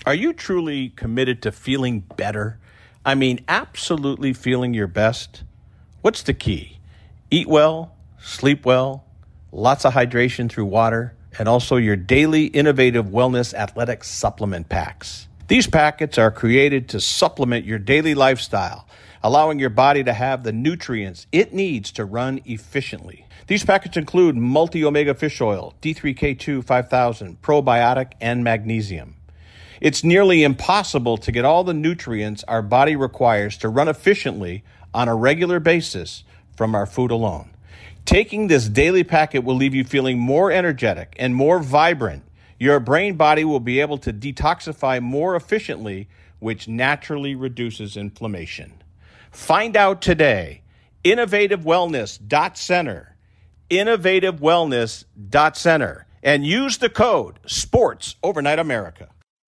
Are you truly committed to feeling better? I mean, absolutely feeling your best? What's the key? Eat well, sleep well, lots of hydration through water, and also your daily innovative wellness athletic supplement packs. These packets are created to supplement your daily lifestyle, allowing your body to have the nutrients it needs to run efficiently. These packets include multi-omega fish oil, D3K2 5000, probiotic, and magnesium. It's nearly impossible to get all the nutrients our body requires to run efficiently on a regular basis from our food alone. Taking this daily packet will leave you feeling more energetic and more vibrant. Your brain body will be able to detoxify more efficiently, which naturally reduces inflammation. Find out today. InnovativeWellness.center. InnovativeWellness.center. And use the code SPORTS Overnight America.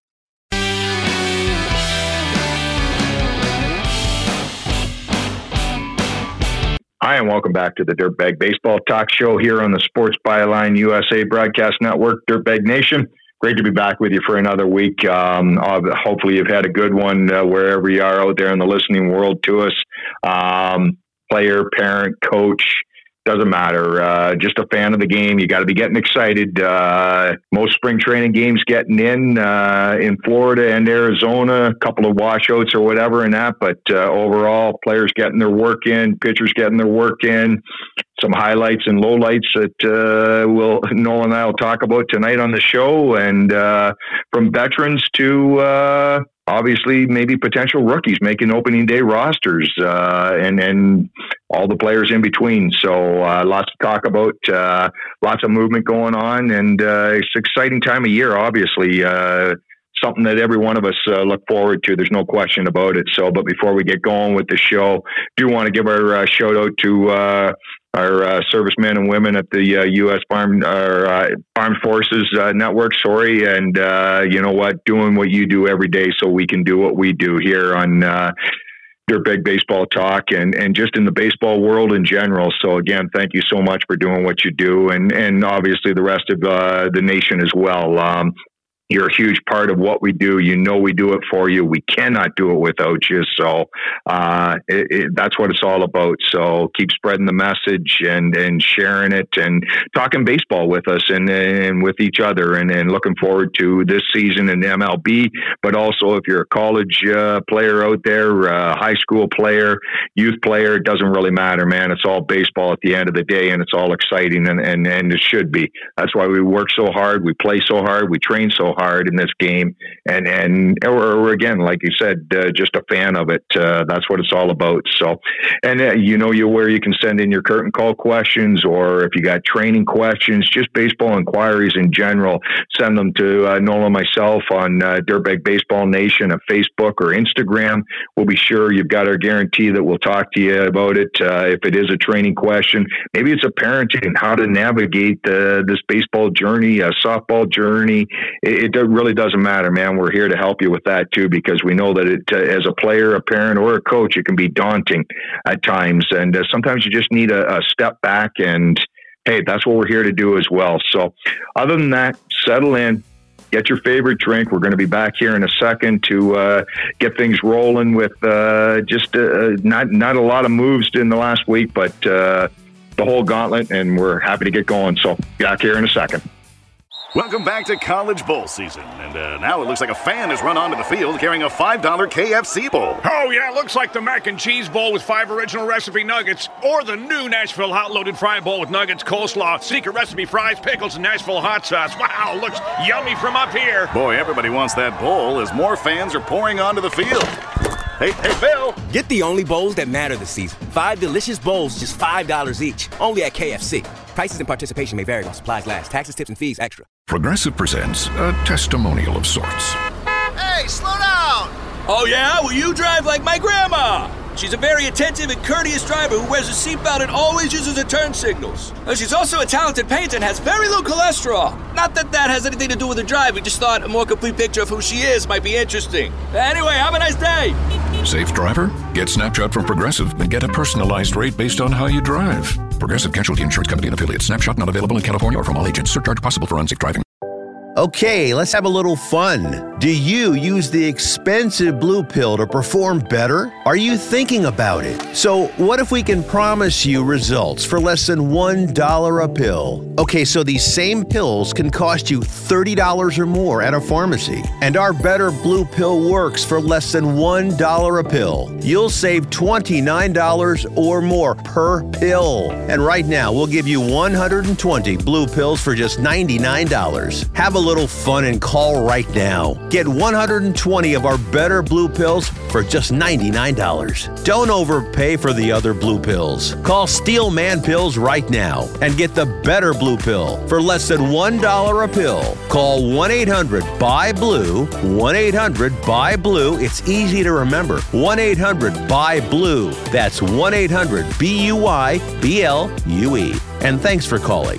Hi, and welcome back to the Dirtbag Baseball Talk Show here on the Sports Byline USA Broadcast Network, Dirtbag Nation. Great to be back with you for another week. Hopefully you've had a good one wherever you are out there in the listening world to us. Player, parent, coach, doesn't matter. Just a fan of the game. You got to be getting excited. Most spring training games getting in Florida and Arizona, a couple of washouts or whatever in that. But overall, players getting their work in, pitchers getting their work in. Some highlights and lowlights that Nolan and I will talk about tonight on the show. And from veterans to obviously maybe potential rookies making opening day rosters and all the players in between. So lots to talk about, lots of movement going on, and it's an exciting time of year, obviously. Something that every one of us look forward to. There's no question about it. So, but before we get going with the show, do want to give our shout out to our servicemen and women at the U.S. Armed Forces Network. And you know what, doing what you do every day so we can do what we do here on Dirtbag Baseball Talk and just in the baseball world in general. So again, thank you so much for doing what you do, and obviously the rest of the nation as well. You're a huge part of what we do. You know we do it for you. We cannot do it without you. So that's what it's all about. So keep spreading the message and sharing it and talking baseball with us and with each other and looking forward to this season in MLB. But also if you're a college player out there, high school player, youth player, it doesn't really matter, man. It's all baseball at the end of the day, and it's all exciting and it should be. That's why we work so hard. We play so hard. We train so hard in this game, and or again, like you said, just a fan of it. That's what it's all about. So, and where you can send in your curtain call questions, or if you got training questions, just baseball inquiries in general, send them to Nolan and myself on Dirtbag Baseball Nation on Facebook or Instagram. We'll be sure you've got our guarantee that we'll talk to you about it. If it is a training question, maybe it's a parenting, how to navigate this baseball journey, a softball journey. It really doesn't matter, man. We're here to help you with that too, because we know that as a player, a parent, or a coach, it can be daunting at times. And sometimes you just need a step back, and hey, that's what we're here to do as well. So other than that, settle in, get your favorite drink. We're going to be back here in a second to get things rolling with not a lot of moves in the last week, but the whole gauntlet, and we're happy to get going. So back here in a second. Welcome back to College Bowl season, and now it looks like a fan has run onto the field carrying a $5 KFC bowl. Oh, yeah, looks like the mac and cheese bowl with 5 original recipe nuggets, or the new Nashville hot loaded fry bowl with nuggets, coleslaw, secret recipe fries, pickles, and Nashville hot sauce. Wow, looks yummy from up here. Boy, everybody wants that bowl as more fans are pouring onto the field. Hey, Phil! Get the only bowls that matter this season. 5 delicious bowls, just $5 each. Only at KFC. Prices and participation may vary while supplies last. Taxes, tips, and fees extra. Progressive presents a testimonial of sorts. Hey, slow down! Oh, yeah? Well, you drive like my grandma. She's a very attentive and courteous driver who wears a seatbelt and always uses her turn signals. She's also a talented painter and has very low cholesterol. Not that that has anything to do with her drive. We just thought a more complete picture of who she is might be interesting. Anyway, have a nice day. Safe driver? Get Snapshot from Progressive and get a personalized rate based on how you drive. Progressive Casualty Insurance Company and affiliates. Snapshot not available in California or from all agents. Surcharge possible for unsafe driving. Okay, let's have a little fun. Do you use the expensive blue pill to perform better? Are you thinking about it? So what if we can promise you results for less than $1 a pill? Okay, so these same pills can cost you $30 or more at a pharmacy. And our Better Blue Pill works for less than $1 a pill. You'll save $29 or more per pill. And right now, we'll give you 120 blue pills for just $99. Have a little fun and call right now. Get 120 of our Better Blue Pills for just $99. Don't overpay for the other blue pills. Call Steel Man Pills right now and get the Better Blue Pill for less than $1 a pill. Call 1-800-BUY-BLUE, 1-800-BUY-BLUE. It's easy to remember. 1-800-BUY-BLUE. That's 1-800-BUY-BLUE. And thanks for calling.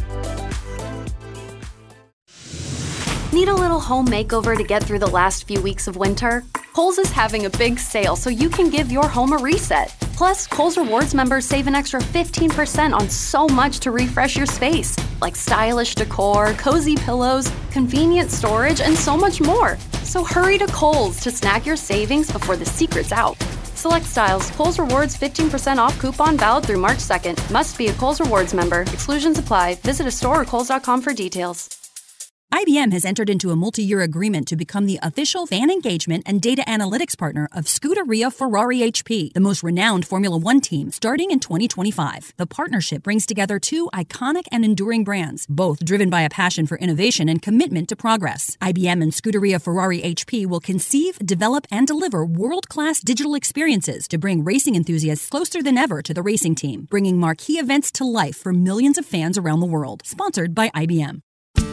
Need a little home makeover to get through the last few weeks of winter? Kohl's is having a big sale so you can give your home a reset. Plus, Kohl's Rewards members save an extra 15% on so much to refresh your space, like stylish decor, cozy pillows, convenient storage, and so much more. So hurry to Kohl's to snag your savings before the secret's out. Select styles. Kohl's Rewards 15% off coupon valid through March 2nd. Must be a Kohl's Rewards member. Exclusions apply. Visit a store or kohls.com for details. IBM has entered into a multi-year agreement to become the official fan engagement and data analytics partner of Scuderia Ferrari HP, the most renowned Formula One team, starting in 2025. The partnership brings together two iconic and enduring brands, both driven by a passion for innovation and commitment to progress. IBM and Scuderia Ferrari HP will conceive, develop, and deliver world-class digital experiences to bring racing enthusiasts closer than ever to the racing team, bringing marquee events to life for millions of fans around the world. Sponsored by IBM.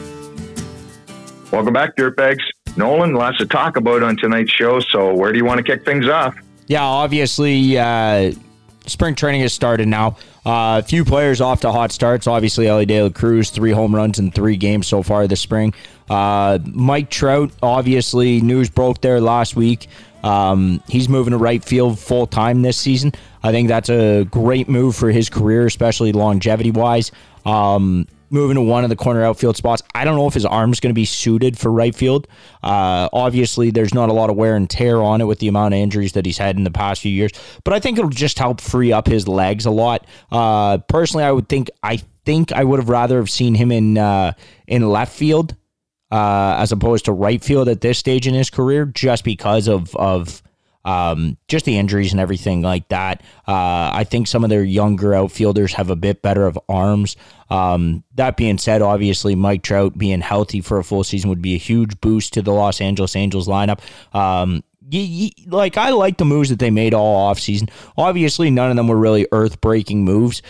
Welcome back, Dirtbags. Nolan, lots to talk about on tonight's show, so where do you want to kick things off? Yeah, obviously, spring training has started now. A few players off to hot starts. Obviously, Elly De La Cruz, 3 home runs in 3 games so far this spring. Mike Trout, obviously, news broke there last week. He's moving to right field full-time this season. I think that's a great move for his career, especially longevity-wise. Moving to one of the corner outfield spots. I don't know if his arm's going to be suited for right field. Obviously, there's not a lot of wear and tear on it with the amount of injuries that he's had in the past few years, but I think it'll just help free up his legs a lot. Personally, I think I would have rather have seen him in left field as opposed to right field at this stage in his career, just because of just the injuries and everything like that. I think some of their younger outfielders have a bit better of arms. That being said, obviously, Mike Trout being healthy for a full season would be a huge boost to the Los Angeles Angels lineup. I like the moves that they made all offseason. Obviously, none of them were really earth-breaking moves.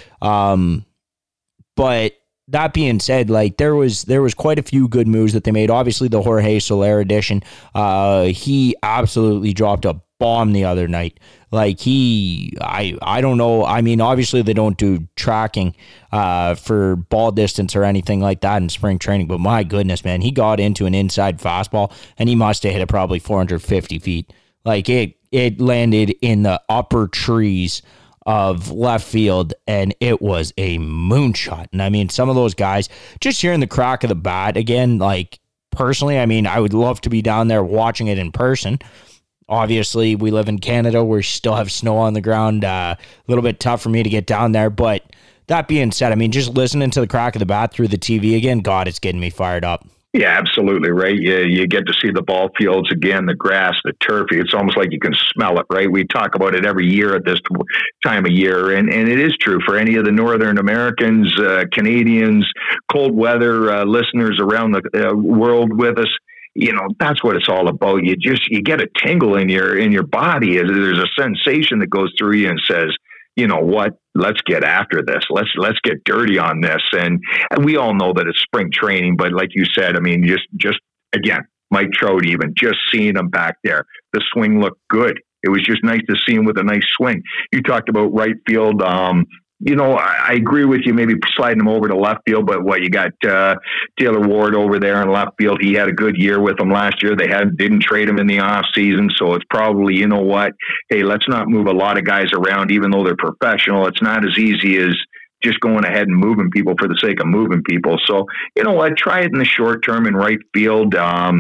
But that being said, there was quite a few good moves that they made. Obviously, the Jorge Soler edition, he absolutely dropped a bomb the other night. I don't know. I mean, obviously they don't do tracking for ball distance or anything like that in spring training, but my goodness, man, he got into an inside fastball and he must have hit it probably 450 feet. It landed in the upper trees of left field, and it was a moonshot. And I mean, some of those guys, just hearing the crack of the bat again, personally, I mean, I would love to be down there watching it in person. Obviously, we live in Canada where we still have snow on the ground. A little bit tough for me to get down there. But that being said, I mean, just listening to the crack of the bat through the TV again, God, it's getting me fired up. Yeah, absolutely, right? You get to see the ball fields again, the grass, the turf. It's almost like you can smell it, right? We talk about it every year at this time of year. And it is true for any of the Northern Americans, Canadians, cold weather listeners around the world with us. You know, that's what it's all about. You get a tingle in your body. There's a sensation that goes through you and says, you know what, let's get after this. Let's get dirty on this. And we all know that it's spring training, but like you said, I mean, just again, Mike Trout, even just seeing him back there, the swing looked good. It was just nice to see him with a nice swing. You talked about right field. You know, I agree with you, maybe sliding him over to left field, but you got Taylor Ward over there in left field. He had a good year with them last year. They didn't trade him in the off season. So it's probably, you know what, hey, let's not move a lot of guys around, even though they're professional. It's not as easy as just going ahead and moving people for the sake of moving people. So, you know what, try it in the short term in right field.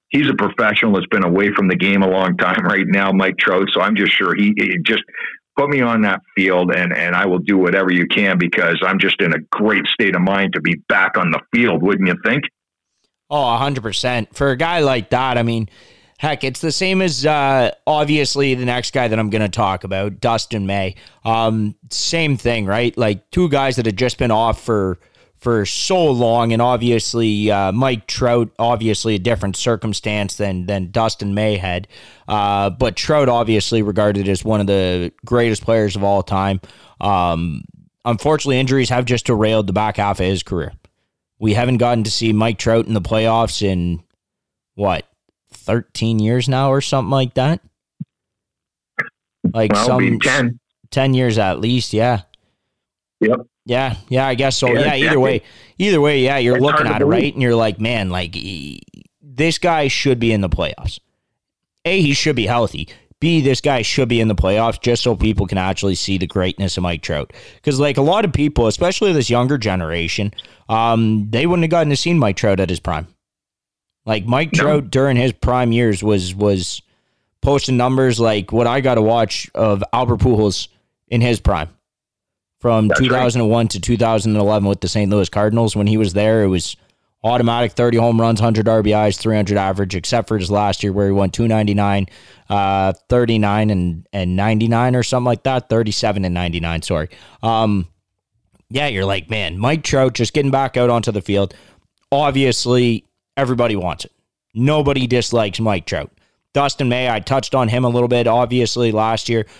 he's a professional that's been away from the game a long time right now, Mike Trout. So I'm just sure he just put me on that field, and I will do whatever you can, because I'm just in a great state of mind to be back on the field, wouldn't you think? Oh, 100%. For a guy like that, I mean, heck, it's the same as obviously the next guy that I'm going to talk about, Dustin May. Same thing, right? Like two guys that had just been off for so long, and obviously Mike Trout, obviously a different circumstance than Dustin May had. But Trout obviously regarded as one of the greatest players of all time. Unfortunately, injuries have just derailed the back half of his career. We haven't gotten to see Mike Trout in the playoffs in, 13 years now or something like that? Like 10 years at least, yeah. Yep. Yeah, I guess so. Yeah, either way, yeah, you're looking at it, right? And you're like, man, like, this guy should be in the playoffs. A, he should be healthy. B, this guy should be in the playoffs just so people can actually see the greatness of Mike Trout. Because, like, a lot of people, especially this younger generation, they wouldn't have gotten to see Mike Trout at his prime. Like, Mike Trout during his prime years was posting numbers like what I got to watch of Albert Pujols in his prime. From 2001 to 2011 with the St. Louis Cardinals. When he was there, it was automatic 30 home runs, 100 RBIs, 300 average, except for his last year where he won 299, 39 and 99 or something like that. 37 and 99, sorry. Yeah, you're like, man, Mike Trout just getting back out onto the field. Obviously, everybody wants it. Nobody dislikes Mike Trout. Dustin May, I touched on him a little bit, obviously, last year.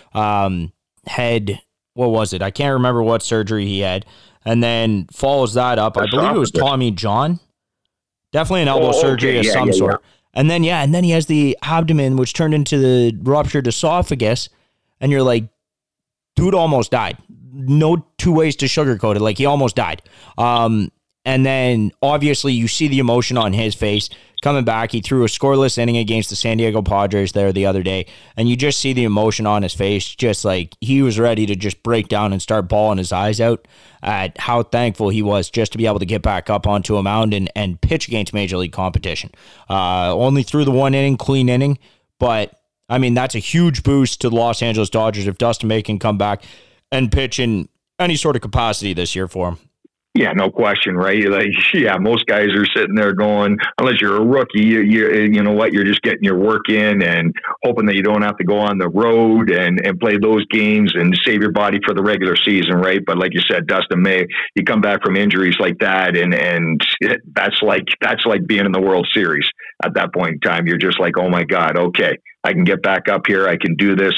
Had... What was it? I can't remember what surgery he had. And then follows that up. I believe it was Tommy John. Definitely an elbow surgery of some sort. And then, and then he has the abdomen, which turned into the ruptured esophagus. And you're like, dude almost died. No two ways to sugarcoat it. Like, he almost died. And then, obviously, you see the emotion on his face coming back. He threw a scoreless inning against the San Diego Padres there the other day, and you just see the emotion on his face, just like he was ready to just break down and start bawling his eyes out at how thankful he was just to be able to get back up onto a mound and pitch against Major League competition. Only threw the one inning, clean inning, but, I mean, that's a huge boost to the Los Angeles Dodgers if Dustin May can come back and pitch in any sort of capacity this year for him. Yeah, no question, right? Like, most guys are sitting there going, unless you're a rookie, you know what, you're just getting your work in and hoping that you don't have to go on the road and play those games and save your body for the regular season, right? But like you said, Dustin May, you come back from injuries like that, and that's like being in the World Series at that point in time. You're just like, oh my God, okay, I can get back up here. I can do this.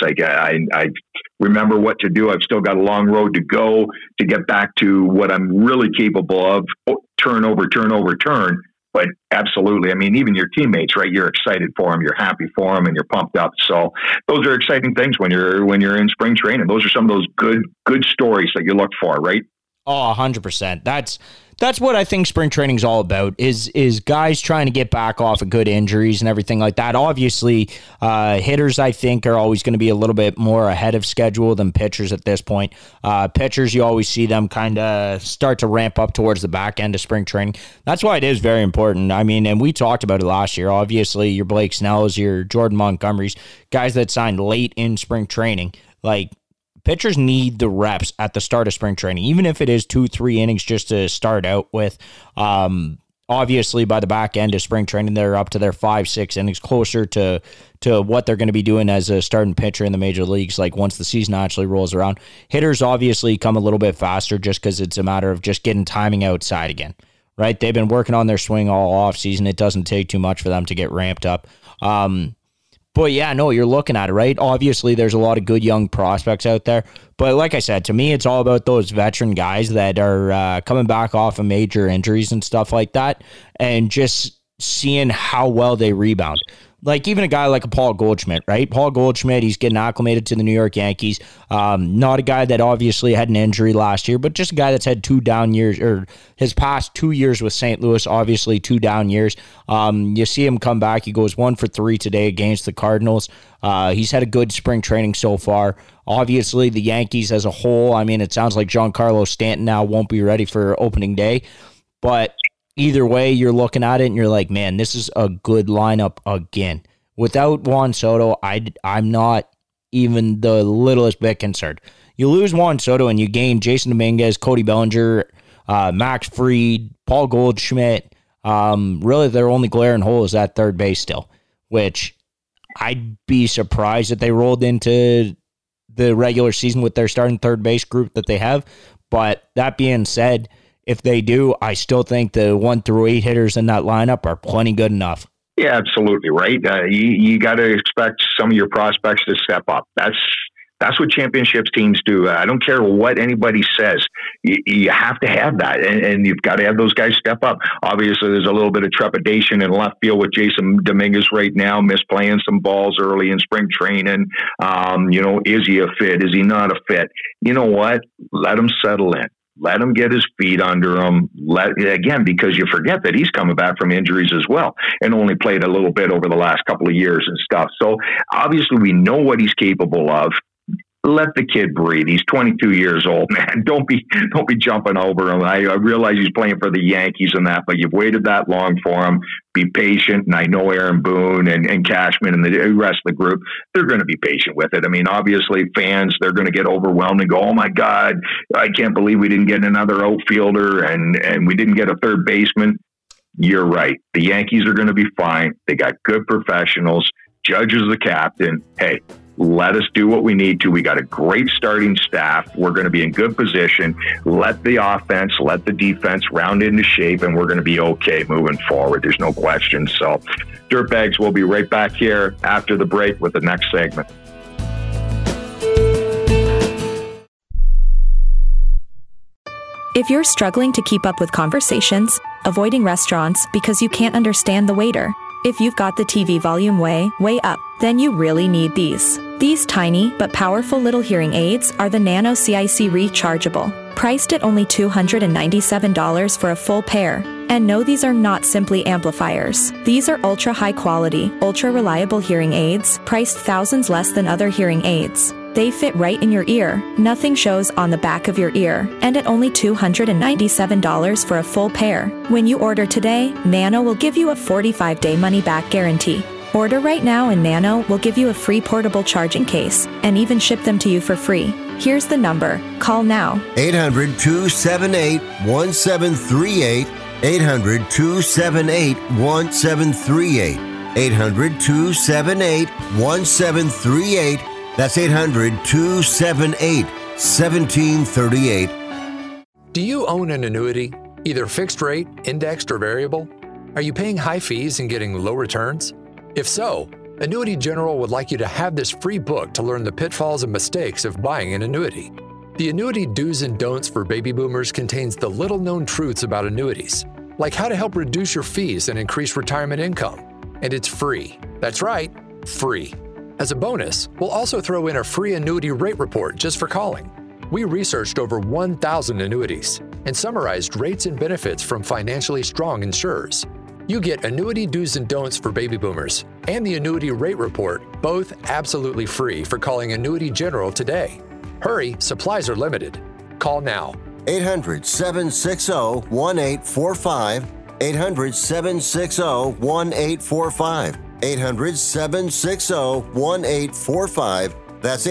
I remember what to do. I've still got a long road to go to get back to what I'm really capable of. Turn over turn. But absolutely, I mean, even your teammates, right? You're excited for them, you're happy for them, and you're pumped up. So those are exciting things when you're in spring training. Those are some of those good stories that you look for, right? Oh, 100%. That's what I think spring training is all about, is guys trying to get back off of good injuries and everything like that. Obviously, hitters, I think, are always going to be a little bit more ahead of schedule than pitchers at this point. Pitchers, you always see them kind of start to ramp up towards the back end of spring training. That's why it is very important. I mean, and we talked about it last year. Obviously, your Blake Snells, your Jordan Montgomerys, guys that signed late in spring training, like, pitchers need the reps at the start of spring training, even if it is 2-3 innings just to start out with. Obviously, by the back end of spring training, they're up to their 5-6 innings, closer to what they're going to be doing as a starting pitcher in the major leagues, like once the season actually rolls around. Hitters obviously come a little bit faster just because it's a matter of just getting timing outside again, right? They've been working on their swing all off season. It doesn't take too much for them to get ramped up. But yeah, no, you're looking at it, right? Obviously, there's a lot of good young prospects out there. But like I said, to me, it's all about those veteran guys that are coming back off of major injuries and stuff like that, and just seeing how well they rebound. Like even a guy like a Paul Goldschmidt, right? Paul Goldschmidt, he's getting acclimated to the New York Yankees. Not a guy that obviously had an injury last year, but just a guy that's had 2 down years, or his past 2 years with St. Louis, obviously 2 down years. You see him come back. He goes 1 for 3 today against the Cardinals. He's had a good spring training so far. Obviously, the Yankees as a whole, I mean, it sounds like Giancarlo Stanton now won't be ready for opening day, but either way you're looking at it and you're like, man, this is a good lineup again. Without Juan Soto, I'm not even the littlest bit concerned. You lose Juan Soto and you gain Jason Dominguez, Cody Bellinger, Max Fried, Paul Goldschmidt. Really, their only glaring hole is that third base still, which I'd be surprised if they rolled into the regular season with their starting third base group that they have. But that being said, if they do, I still think the 1 through 8 hitters in that lineup are plenty good enough. Yeah, absolutely right. You got to expect some of your prospects to step up. That's what championships teams do. I don't care what anybody says. You have to have that, and you've got to have those guys step up. Obviously, there's a little bit of trepidation in left field with Jason Dominguez right now, misplaying some balls early in spring training. Is he a fit? Is he not a fit? You know what? Let him settle in. Let him get his feet under him. Because you forget that he's coming back from injuries as well and only played a little bit over the last couple of years and stuff. So obviously we know what he's capable of. Let the kid breathe. He's 22 years old, man. Don't be jumping over him. I realize he's playing for the Yankees and that, but you've waited that long for him. Be patient. And I know Aaron Boone and Cashman and the rest of the group, they're going to be patient with it. I mean, obviously fans, they're going to get overwhelmed and go, oh my God, I can't believe we didn't get another outfielder and we didn't get a third baseman. You're right. The Yankees are going to be fine. They got good professionals. Judge is the captain. Hey, let us do what we need to. We got a great starting staff. We're going to be in good position. Let the offense, let the defense round into shape, and we're going to be okay moving forward. There's no question. So, Dirtbags, we'll be right back here after the break with the next segment. If you're struggling to keep up with conversations, avoiding restaurants because you can't understand the waiter, if you've got the TV volume way up, then you really need these. These tiny but powerful little hearing aids are the Nano CIC Rechargeable, priced at only $297 for a full pair. And no, these are not simply amplifiers. These are ultra high quality, ultra reliable hearing aids, priced thousands less than other hearing aids. They fit right in your ear, nothing shows on the back of your ear, and at only $297 for a full pair. When you order today, Nano will give you a 45-day money-back guarantee. Order right now and Nano will give you a free portable charging case and even ship them to you for free. Here's the number. Call now. 800-278-1738. 800-278-1738. 800-278-1738. That's 800-278-1738. Do you own an annuity, either fixed rate, indexed, or variable? Are you paying high fees and getting low returns? If so, Annuity General would like you to have this free book to learn the pitfalls and mistakes of buying an annuity. The Annuity Do's and Don'ts for Baby Boomers contains the little-known truths about annuities, like how to help reduce your fees and increase retirement income. And it's free. That's right, free. As a bonus, we'll also throw in a free annuity rate report just for calling. We researched over 1,000 annuities and summarized rates and benefits from financially strong insurers. You get Annuity Do's and Don'ts for Baby Boomers and the Annuity Rate Report, both absolutely free for calling Annuity General today. Hurry, supplies are limited. Call now. 800-760-1845. 800-760-1845. 800-760-1845. That's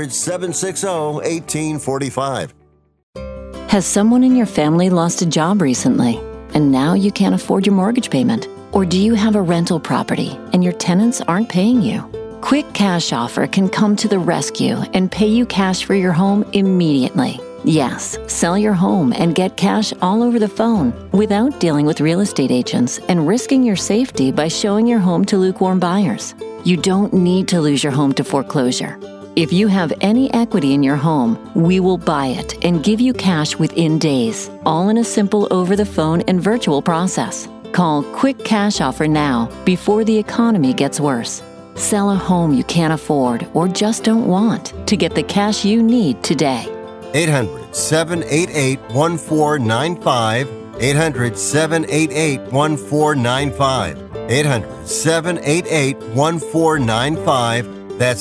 800-760-1845. Has someone in your family lost a job recently, and now you can't afford your mortgage payment? Or do you have a rental property and your tenants aren't paying you? Quick Cash Offer can come to the rescue and pay you cash for your home immediately. Yes, sell your home and get cash all over the phone without dealing with real estate agents and risking your safety by showing your home to lukewarm buyers. You don't need to lose your home to foreclosure. If you have any equity in your home, we will buy it and give you cash within days, all in a simple over-the-phone and virtual process. Call Quick Cash Offer now before the economy gets worse. Sell a home you can't afford or just don't want to get the cash you need today. 800-788-1495. 800-788-1495. 800-788-1495. That's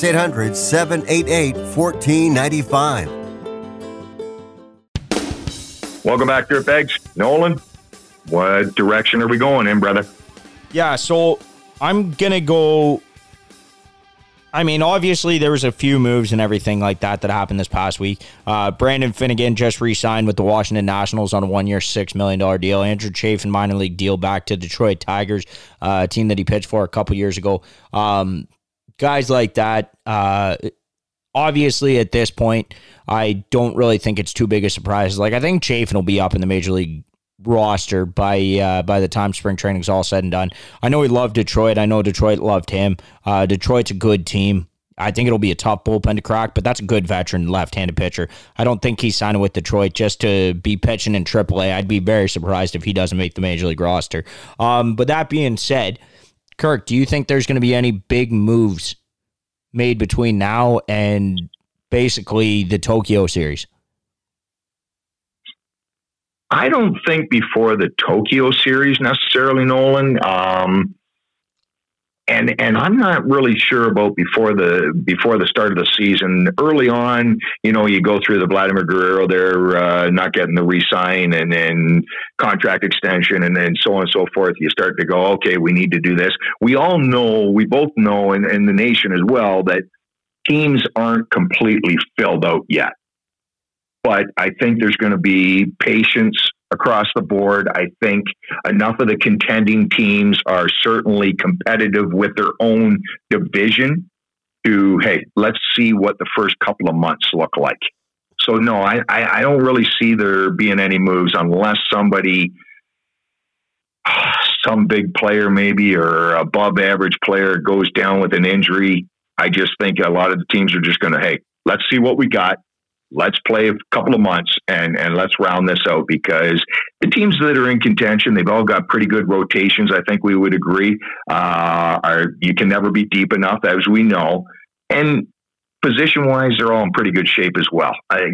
800-788-1495. Welcome back, Dirtbags. Nolan, what direction are we going in, brother? Yeah, so I'm going to go... I mean, obviously, there was a few moves and everything like that happened this past week. Brandon Finnegan just re-signed with the Washington Nationals on a 1-year, $6 million deal. Andrew Chafin, minor league deal back to Detroit Tigers, a team that he pitched for a couple years ago. Guys like that, obviously, at this point, I don't really think it's too big a surprise. Like, I think Chafin will be up in the Major League roster by the time spring training is all said and done. I know he loved Detroit. I know Detroit loved him. Detroit's a good team. I think it'll be a tough bullpen to crack, but that's a good veteran left-handed pitcher. I don't think he's signing with Detroit just to be pitching in AAA. I'd be very surprised if he doesn't make the Major League roster. But that being said, Kirk, do you think there's going to be any big moves made between now and basically the Tokyo series? I don't think before the Tokyo series necessarily, Nolan. And I'm not really sure about before the start of the season. Early on, you go through the Vladimir Guerrero, they're not getting the re-sign and then contract extension and then so on and so forth. You start to go, okay, we need to do this. We both know, and the nation as well, that teams aren't completely filled out yet. But I think there's going to be patience across the board. I think enough of the contending teams are certainly competitive with their own division to, hey, let's see what the first couple of months look like. So, no, I don't really see there being any moves unless somebody, some big player maybe or above average player goes down with an injury. I just think a lot of the teams are just going to, hey, let's see what we got. Let's play a couple of months and let's round this out, because the teams that are in contention, they've all got pretty good rotations. I think we would agree. You can never be deep enough, as we know. And position-wise, they're all in pretty good shape as well. I'll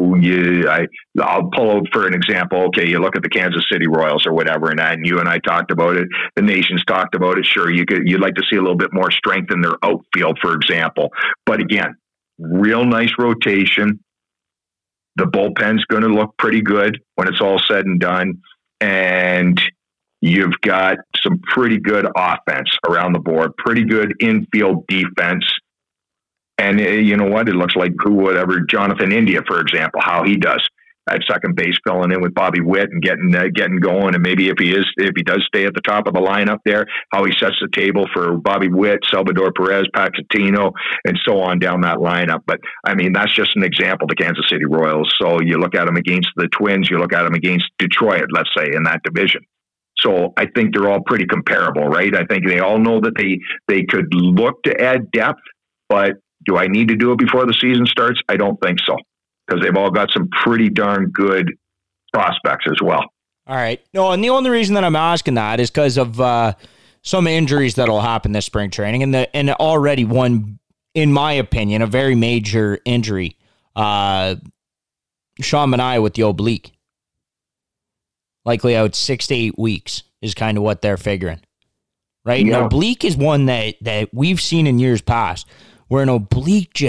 pull out for an example. Okay, you look at the Kansas City Royals or whatever, and you and I talked about it. The nation's talked about it. Sure, you'd like to see a little bit more strength in their outfield, for example. But again, real nice rotation. The bullpen's going to look pretty good when it's all said and done. And you've got some pretty good offense around the board, pretty good infield defense. And you know what? It looks like whatever Jonathan India, for example, how he does at second base, filling in with Bobby Witt and getting going. And maybe if he does stay at the top of the lineup there, how he sets the table for Bobby Witt, Salvador Perez, Pacatino, and so on down that lineup. But I mean, that's just an example, the Kansas City Royals. So you look at them against the Twins, you look at them against Detroit, let's say, in that division. So I think they're all pretty comparable, right? I think they all know that they could look to add depth, but do I need to do it before the season starts? I don't think so, because they've all got some pretty darn good prospects as well. All right. No, and the only reason that I'm asking that is because of some injuries that'll happen this spring training, and already one, in my opinion, a very major injury. Sean Manaea with the oblique. Likely out 6 to 8 weeks is kind of what they're figuring. Right? Yeah. An oblique is one that we've seen in years past, where an oblique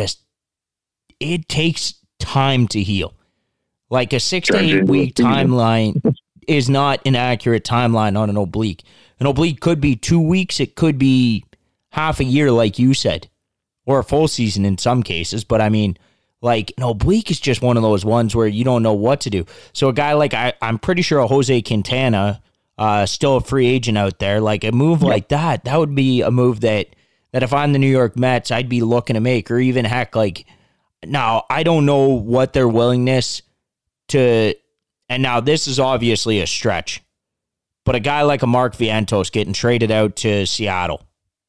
it takes time to heal. Like a 6 to 8 week timeline is not an accurate timeline on an oblique. An oblique could be 2 weeks. It could be half a year, like you said, or a full season in some cases. But I mean, like an oblique is just one of those ones where you don't know what to do. So a guy like, I'm pretty sure a Jose Quintana, still a free agent out there, like a move like that would be a move that if I'm the New York Mets, I'd be looking to make, or even heck, like, now, I don't know what their willingness to, and now this is obviously a stretch, but a guy like a Mark Vientos getting traded out to Seattle,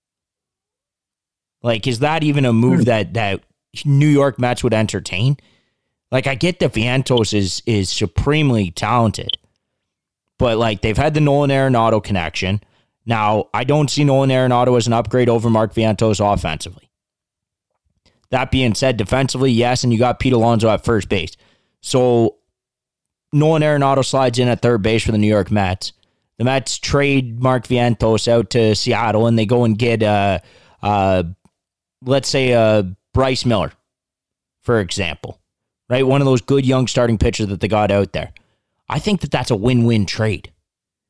like, is that even a move that New York Mets would entertain? Like, I get that Vientos is supremely talented, but like, they've had the Nolan Arenado connection. Now, I don't see Nolan Arenado as an upgrade over Mark Vientos offensively. That being said, defensively, yes, and you got Pete Alonso at first base. So Nolan Arenado slides in at third base for the New York Mets. The Mets trade Mark Vientos out to Seattle, and they go and get, let's say, Bryce Miller, for example. Right? One of those good young starting pitchers that they got out there. I think that that's a win-win trade.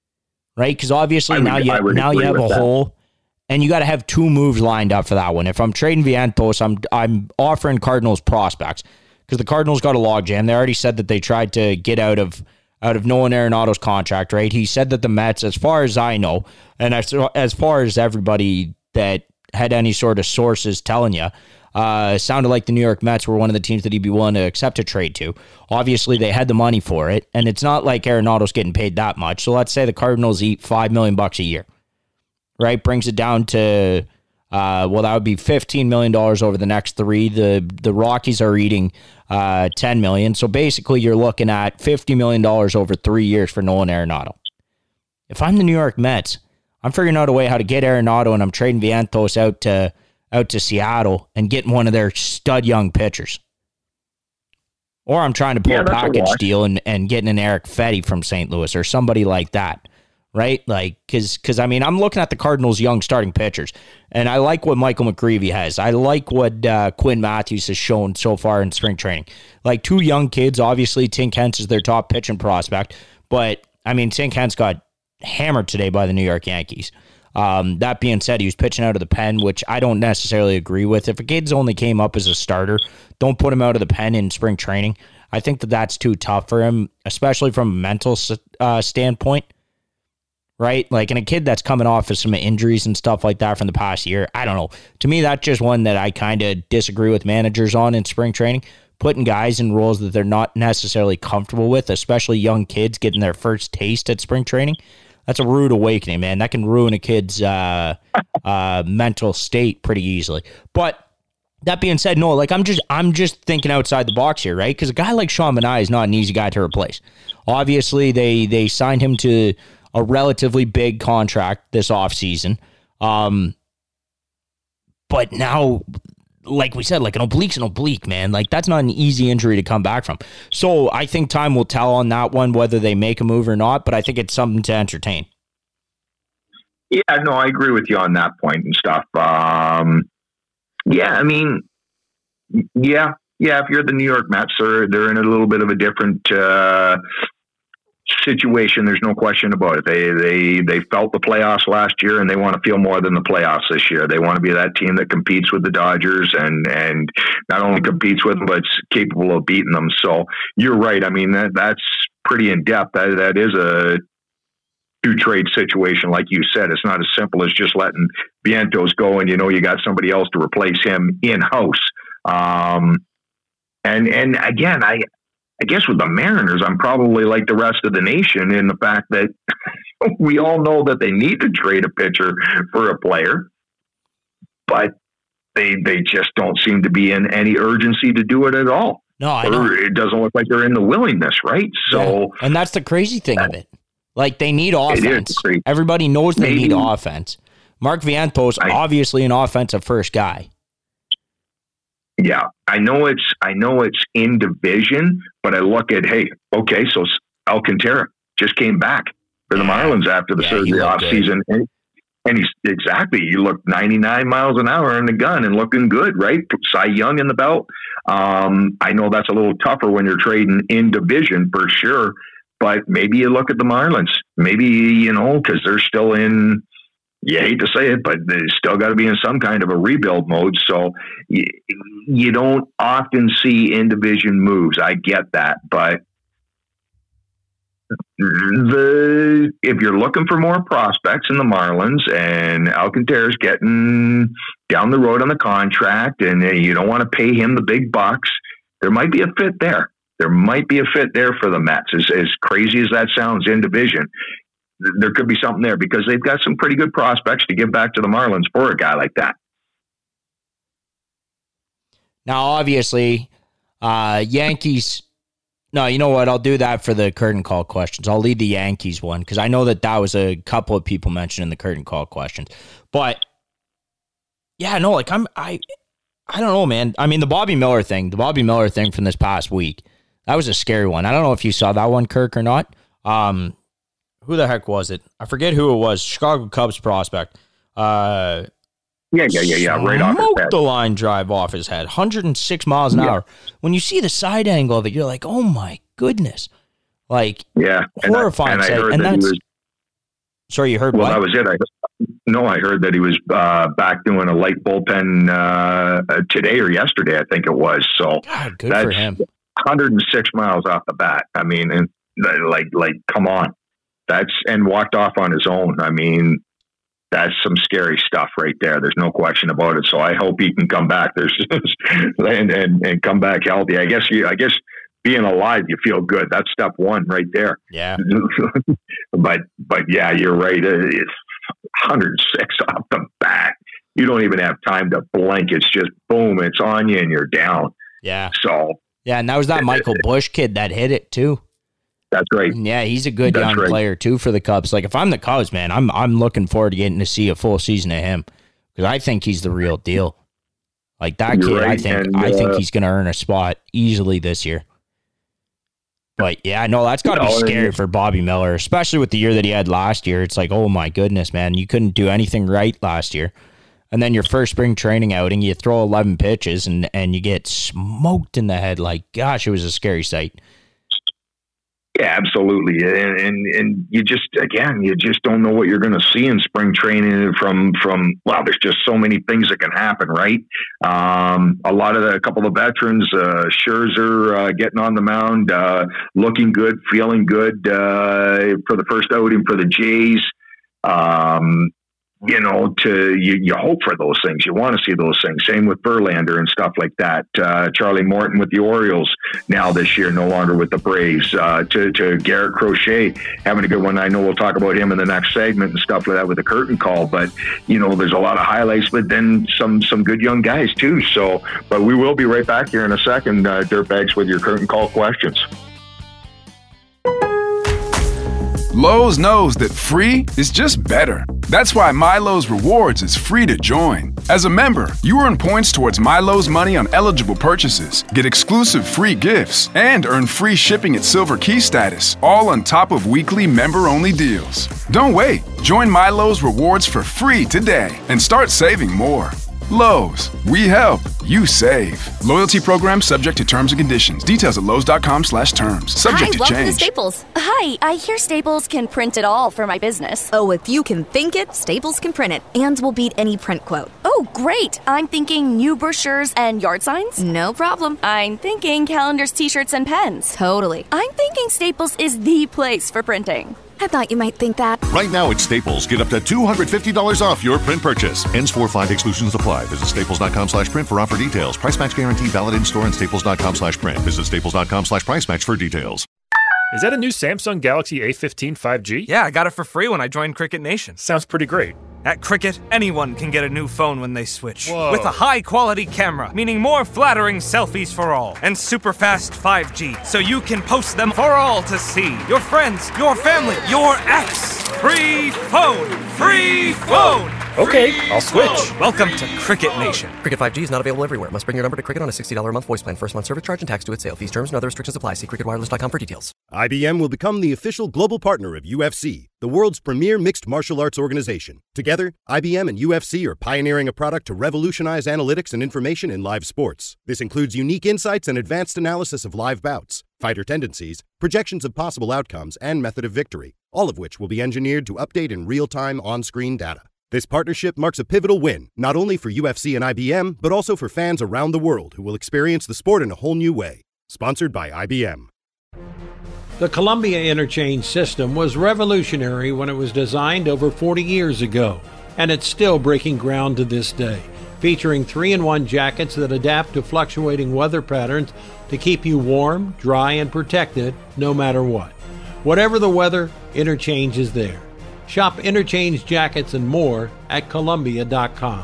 right? Because obviously now you have a hole, and you got to have 2 moves lined up for that one. If I'm trading Vientos, I'm offering Cardinals prospects because the Cardinals got a logjam. They already said that they tried to get out of Nolan Arenado's contract, right? He said that the Mets, as far as I know, and as far as everybody that had any sort of sources telling you, sounded like the New York Mets were one of the teams that he'd be willing to accept a trade to. Obviously, they had the money for it, and it's not like Arenado's getting paid that much. So let's say the Cardinals eat $5 million a year, right? Brings it down to, that would be $15 million over the next 3. The Rockies are eating $10 million. So basically, you're looking at $50 million over 3 years for Nolan Arenado. If I'm the New York Mets, I'm figuring out a way how to get Arenado, and I'm trading Vientos out to Seattle and getting one of their stud young pitchers. Or I'm trying to pull a package deal and getting an Eric Fetty from St. Louis or somebody like that, right? Like, because I mean, I'm looking at the Cardinals' young starting pitchers, and I like what Michael McGreevy has. I like what Quinn Matthews has shown so far in spring training. Like 2 young kids, obviously Tink Hence is their top pitching prospect, but I mean, Tink Hence got hammered today by the New York Yankees. That being said, he was pitching out of the pen, which I don't necessarily agree with. If a kid's only came up as a starter, don't put him out of the pen in spring training. I think that that's too tough for him, especially from a mental standpoint, right? Like, in a kid that's coming off of some injuries and stuff like that from the past year, I don't know. To me, that's just one that I kind of disagree with managers on in spring training, putting guys in roles that they're not necessarily comfortable with, especially young kids getting their first taste at spring training. That's a rude awakening, man. That can ruin a kid's mental state pretty easily. But that being said, no, like I'm just thinking outside the box here, right? Because a guy like Sean Manaea is not an easy guy to replace. Obviously, they signed him to a relatively big contract this offseason. But now, like we said, like an oblique's an oblique, man. Like, that's not an easy injury to come back from. So I think time will tell on that one, whether they make a move or not, but I think it's something to entertain. Yeah, no, I agree with you on that point and stuff. Yeah, I mean, yeah, if you're the New York Mets, they're in a little bit of a different situation. There's no question about it. They felt the playoffs last year, and they want to feel more than the playoffs this year. They want to be that team that competes with the Dodgers and not only competes with them, but it's capable of beating them. So you're right. I mean, that's pretty in depth. That is a 2-trade situation, like you said. It's not as simple as just letting Vientos go and you got somebody else to replace him in house. And again, I guess with the Mariners, I'm probably like the rest of the nation in the fact that we all know that they need to trade a pitcher for a player, but they just don't seem to be in any urgency to do it at all. No, I know. It doesn't look like they're in the willingness, right? So, yeah. And that's the crazy thing of it. Like, they need offense. Everybody knows they need offense. Mark Vientos, obviously an offensive first guy. Yeah, I know it's in division, but I look at, so Alcantara just came back for the Marlins after the surgery off season. And he looked 99 miles an hour in the gun and looking good, right? Cy Young in the belt. I know that's a little tougher when you're trading in division for sure, but maybe you look at the Marlins, maybe, because they're still in, you hate to say it, but they still got to be in some kind of a rebuild mode. So you don't often see in division moves. I get that, but if you're looking for more prospects in the Marlins and Alcantara's getting down the road on the contract and you don't want to pay him the big bucks, there might be a fit there. There might be a fit there for the Mets. As crazy as that sounds in division, there could be something there because they've got some pretty good prospects to give back to the Marlins for a guy like that. Now, obviously, Yankees. No, you know what? I'll do that for the curtain call questions. I'll lead the Yankees one because I know that was a couple of people mentioned in the curtain call questions. But yeah, no, like I don't know, man. I mean, the Bobby Miller thing from this past week, that was a scary one. I don't know if you saw that one, Kirk, or not. Who the heck was it? I forget who it was. Chicago Cubs prospect. Yeah. Right off his head. The line drive off his head. 106 miles an hour. When you see the side angle of it, you're like, oh my goodness. Like, horrifying sight. And Sorry, you heard well, what? That was it. I heard that he was back doing a light bullpen today or yesterday, I think it was. So God, good for him. 106 miles off the bat. I mean, and like, come on. And walked off on his own. I mean, that's some scary stuff right there. There's no question about it. So I hope he can come back. And come back healthy. I guess being alive, you feel good. That's step one right there. Yeah. but yeah, you're right. It's 106 off the bat. You don't even have time to blink. It's just boom. It's on you and you're down. Yeah. So. Yeah, and that was that Michael Busch kid that hit it too. That's right. Yeah, he's a good young player too for the Cubs. Like if I'm the Cubs, man, I'm looking forward to getting to see a full season of him because I think he's the real deal. Like that kid, right. I think he's going to earn a spot easily this year. But yeah, no, that's got to be scary for Bobby Miller, especially with the year that he had last year. It's like, oh my goodness, man, you couldn't do anything right last year. And then your first spring training outing, you throw 11 pitches and you get smoked in the head. Like, gosh, it was a scary sight. Yeah, absolutely. And you just don't know what you're going to see in spring training from, well, there's just so many things that can happen, right? A couple of veterans, Scherzer getting on the mound, looking good, feeling good for the first outing for the Jays. You hope for those things. You want to see those things. Same with Verlander and stuff like that. Charlie Morton with the Orioles now this year, no longer with the Braves. To Garrett Crochet having a good one. I know we'll talk about him in the next segment and stuff like that with the curtain call. But there's a lot of highlights, but then some good young guys too. So, but we will be right back here in a second, Dirtbags, with your curtain call questions. Lowe's knows that free is just better. That's why MyLowe's Rewards is free to join. As a member, you earn points towards MyLowe's money on eligible purchases, get exclusive free gifts, and earn free shipping at Silver Key status, all on top of weekly member-only deals. Don't wait. Join MyLowe's Rewards for free today and start saving more. Lowe's, we help, you save. Loyalty program subject to terms and conditions. Details at lowes.com/terms. Subject to change. Hi, welcome to Staples. Hi, I hear Staples can print it all for my business. Oh, if you can think it, Staples can print it and will beat any print quote. Oh, great. I'm thinking new brochures and yard signs. No problem. I'm thinking calendars, t-shirts, and pens. Totally. I'm thinking Staples is the place for printing. I thought you might think that. Right now at Staples, get up to $250 off your print purchase. Ends 4/5 exclusions apply. Visit staples.com/print for offer details. Price match guarantee valid in store and staples.com/print. Visit staples.com/price match for details. Is that a new Samsung Galaxy A15 5G? Yeah, I got it for free when I joined Cricket Nation. Sounds pretty great. At Cricket, anyone can get a new phone when they switch. Whoa. With a high-quality camera, meaning more flattering selfies for all. And super fast 5G, so you can post them for all to see. Your friends, your family, your ex. Free phone! Free phone! Okay, I'll switch. Welcome to Cricket Nation. Cricket 5G is not available everywhere. Must bring your number to Cricket on a $60 a month voice plan. First month service charge and tax due at sale. These terms and other restrictions apply. See cricketwireless.com for details. IBM will become the official global partner of UFC, the world's premier mixed martial arts organization. Together, IBM and UFC are pioneering a product to revolutionize analytics and information in live sports. This includes unique insights and advanced analysis of live bouts, fighter tendencies, projections of possible outcomes, and method of victory, all of which will be engineered to update in real-time on-screen data. This partnership marks a pivotal win, not only for UFC and IBM, but also for fans around the world who will experience the sport in a whole new way. Sponsored by IBM. The Columbia Interchange system was revolutionary when it was designed over 40 years ago, and it's still breaking ground to this day, featuring 3-in-1 jackets that adapt to fluctuating weather patterns to keep you warm, dry, and protected no matter what. Whatever the weather, Interchange is there. Shop Interchange jackets and more at Columbia.com.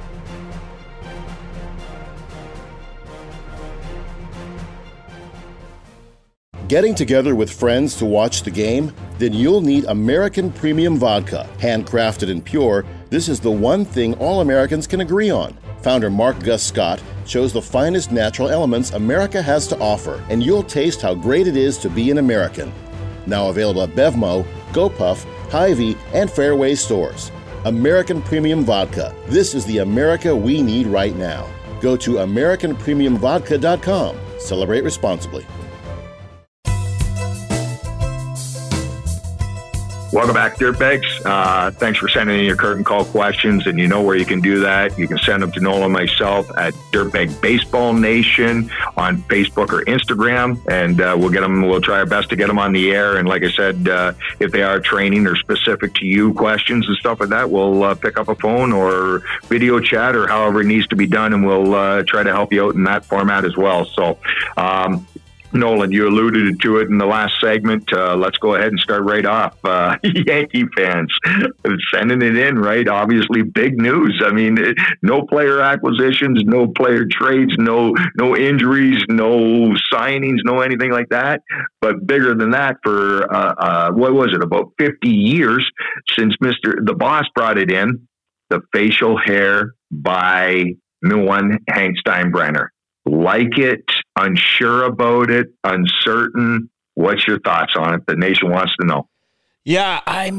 Getting together with friends to watch the game? Then you'll need American Premium Vodka. Handcrafted and pure, this is the one thing all Americans can agree on. Founder Mark Gus Scott chose the finest natural elements America has to offer, and you'll taste how great it is to be an American. Now available at Bevmo, GoPuff, Hy-Vee, and Fairway stores. American Premium Vodka. This is the America we need right now. Go to AmericanPremiumVodka.com. Celebrate responsibly. Welcome back, Dirtbags. Thanks for sending in your curtain call questions, and you know where you can do that. You can send them to Noel and myself at Dirtbag Baseball Nation on Facebook or Instagram, and we'll get them. We'll try our best to get them on the air. And like I said, if they are training or specific to you questions and stuff like that, we'll pick up a phone or video chat or however it needs to be done, and we'll try to help you out in that format as well. So, Nolan, you alluded to it in the last segment. Let's go ahead and start right off. Yankee fans sending it in, right? Obviously, big news. I mean, no player acquisitions, no player trades, no injuries, no signings, no anything like that. But bigger than that, for what was it? About 50 years since the boss brought it in, the facial hair by one Hank Steinbrenner. Like it, unsure about it, uncertain. What's your thoughts on it? The nation wants to know. Yeah, I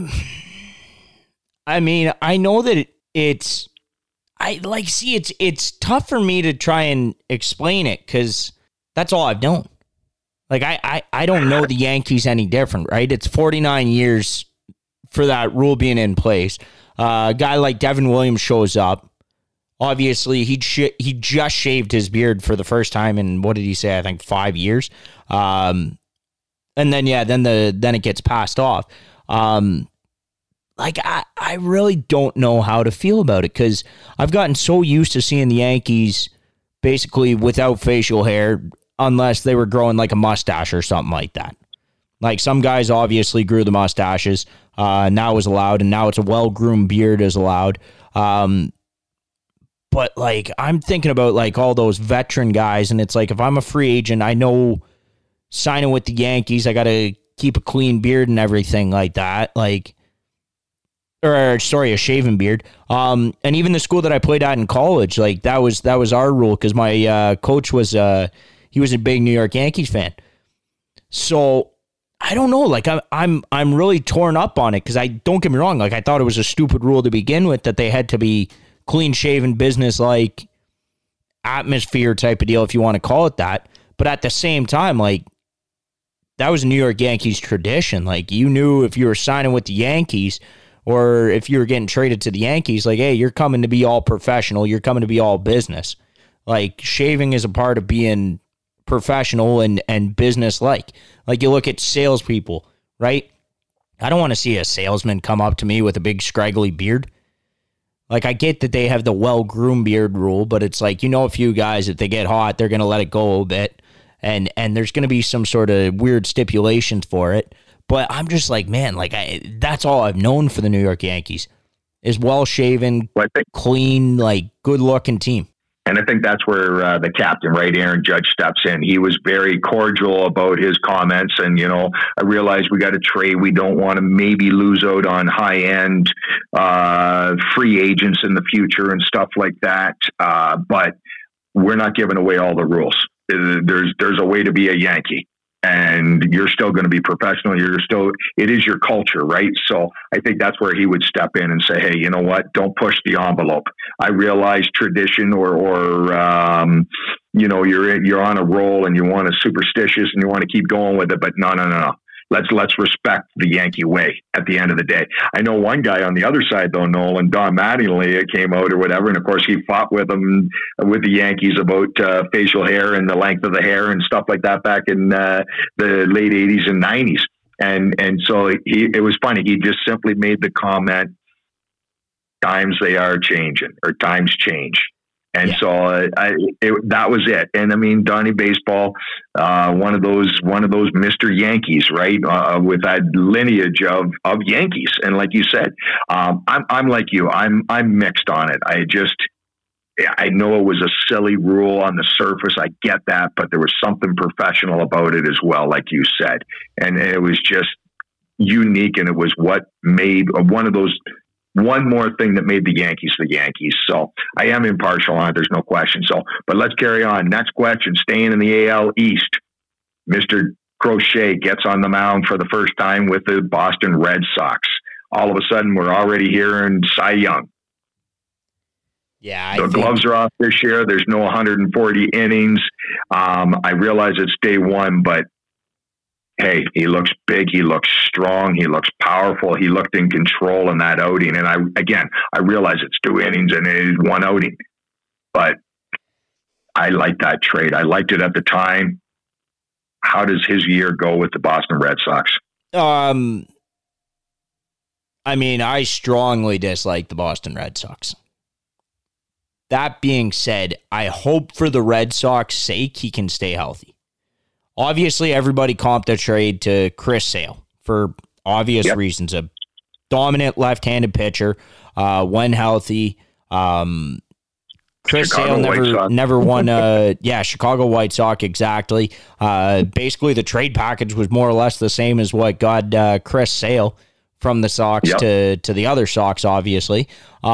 know that it's tough for me to try and explain it because that's all I've known. Like, I don't know the Yankees any different, right? It's 49 years for that rule being in place. A guy like Devin Williams shows up. Obviously, he just shaved his beard for the first time in, what did he say? I think 5 years. And then it gets passed off. I really don't know how to feel about it because I've gotten so used to seeing the Yankees basically without facial hair unless they were growing like a mustache or something like that. Like some guys obviously grew the mustaches. Now is allowed, and now it's a well-groomed beard is allowed. But, like, I'm thinking about, like, all those veteran guys, and it's like, if I'm a free agent, I know signing with the Yankees, I got to keep a clean beard and everything like that. Like, a shaven beard. And even the school that I played at in college, like, that was our rule because my coach was, he was a big New York Yankees fan. So, I don't know. Like, I'm really torn up on it because don't get me wrong, like, I thought it was a stupid rule to begin with that they had to be clean-shaven, business-like atmosphere type of deal, if you want to call it that. But at the same time, like, that was a New York Yankees tradition. Like, you knew if you were signing with the Yankees or if you were getting traded to the Yankees, like, hey, you're coming to be all professional. You're coming to be all business. Like, shaving is a part of being professional and business-like. Like, you look at salespeople, right? I don't want to see a salesman come up to me with a big scraggly beard. Like, I get that they have the well-groomed beard rule, but it's like, a few guys, if they get hot, they're going to let it go a bit, and there's going to be some sort of weird stipulations for it. But I'm just like, man, like, that's all I've known for the New York Yankees is well-shaven, clean, like, good-looking team. And I think that's where the captain, right, Aaron Judge, steps in. He was very cordial about his comments. And, I realize we got to trade. We don't want to maybe lose out on high-end free agents in the future and stuff like that. But we're not giving away all the rules. There's a way to be a Yankee. And you're still going to be professional. It is your culture, right? So I think that's where he would step in and say, hey, you know what? Don't push the envelope. I realize tradition or you're on a roll and you want to superstitious and you want to keep going with it, but no. Let's respect the Yankee way at the end of the day. I know one guy on the other side, though, Nolan, Don Mattingly, came out or whatever, and of course he fought with them, with the Yankees about facial hair and the length of the hair and stuff like that back in the late 80s and 90s. And so it was funny. He just simply made the comment, times they are changing, or times change. And so that was it. And I mean, Donnie Baseball, one of those Mr. Yankees, right? With that lineage of Yankees. And like you said, I'm like you. I'm mixed on it. I know it was a silly rule on the surface. I get that, but there was something professional about it as well, like you said. And it was just unique, and it was what made one more thing that made the Yankees the Yankees. So I am impartial on it. There's no question. So, but let's carry on. Next question, staying in the AL East, Mr. Crochet gets on the mound for the first time with the Boston Red Sox. All of a sudden, we're already hearing Cy Young. Yeah, the gloves are off this year. There's no 140 innings. I realize it's day one, but hey, he looks big, he looks strong, he looks powerful, he looked in control in that outing. And I realize it's 2 innings and it is 1 outing, but I like that trade. I liked it at the time. How does his year go with the Boston Red Sox? I mean, I strongly dislike the Boston Red Sox. That being said, I hope for the Red Sox' sake he can stay healthy. Obviously, everybody comped the trade to Chris Sale for obvious reasons. A dominant left-handed pitcher, when healthy. Chris Sale never won Chicago White Sox, exactly. Basically, the trade package was more or less the same as what got Chris Sale from the Sox to the other Sox, obviously.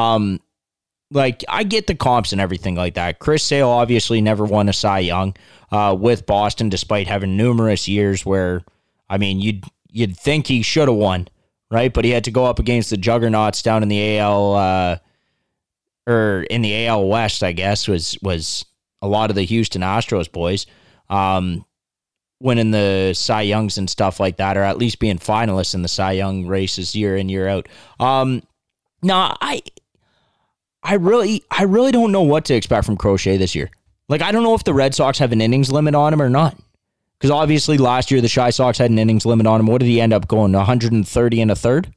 I get the comps and everything like that. Chris Sale obviously never won a Cy Young with Boston, despite having numerous years where, I mean, you'd think he should have won, right? But he had to go up against the juggernauts down in the AL, or in the AL West, I guess, was a lot of the Houston Astros boys, winning the Cy Youngs and stuff like that, or at least being finalists in the Cy Young races year in, year out. I really don't know what to expect from Crochet this year. Like, I don't know if the Red Sox have an innings limit on him or not. Because obviously last year the Chi Sox had an innings limit on him. What did he end up going, 130 and a third?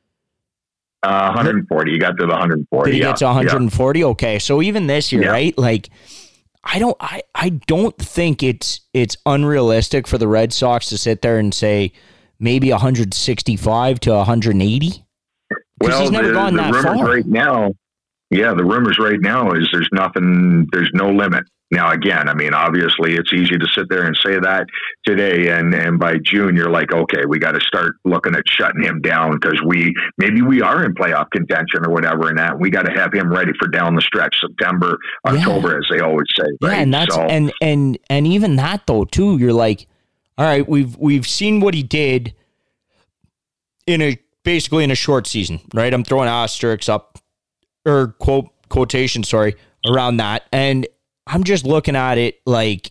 140. You got to the 140. Did he get to 140? Yeah. Okay, so even this year, right? Like, I don't think it's unrealistic for the Red Sox to sit there and say maybe 165 to 180. Because he's never gone that far. Right now, the rumors right now is there's no limit. Now, again, I mean, obviously it's easy to sit there and say that today, and by June you're like, okay, we got to start looking at shutting him down because maybe we are in playoff contention or whatever, and that we got to have him ready for down the stretch, September, October, as they always say. Right? Yeah, and that's and even that though too, you're like, all right, we've seen what he did basically in a short season, right? I'm throwing asterisks up or quotation, around that, and I'm just looking at it like